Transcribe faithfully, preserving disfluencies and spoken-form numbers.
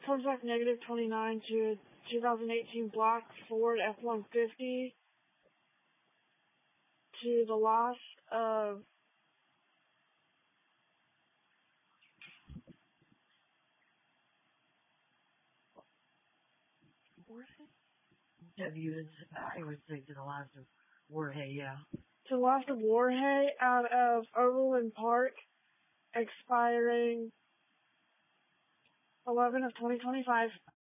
Prozac negative twenty-nine to twenty eighteen block Ford F one fifty to the loss of W is, I would say to the loss of Warhay, yeah. to the loss of Warhay out of Overland Park, expiring eleven of twenty twenty-five.